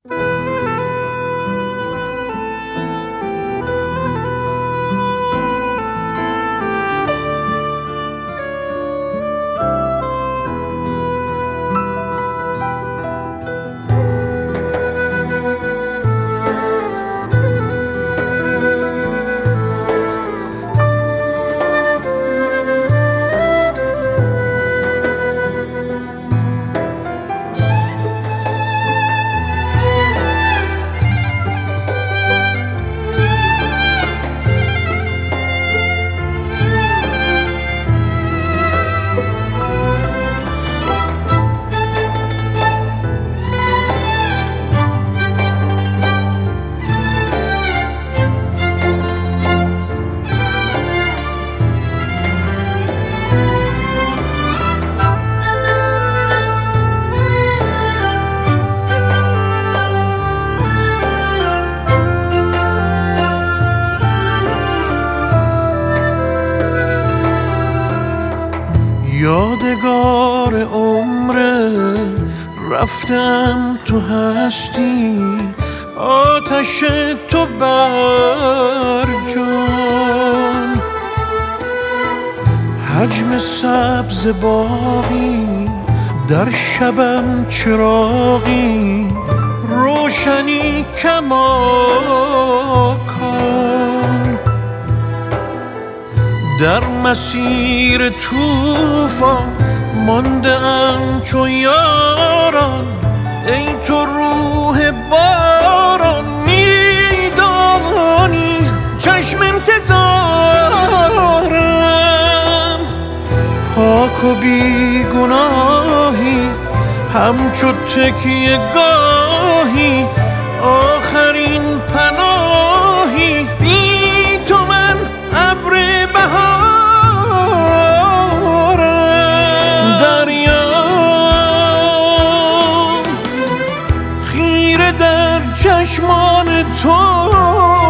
یادگار عمره رفتم تو هستی، آتش تو بر جان، حجم سبز باغی در شبم چراغی، روشنی کماکان. در مسیر طوفان مانده ام چو یاران، ای تو روح باران میدانی چشم انتظارم. پاک و بیگناهی همچو تکیه گاهی، آخرین پناهی، بی تو من ابر بهارم. دریام خیره در چشمان تو،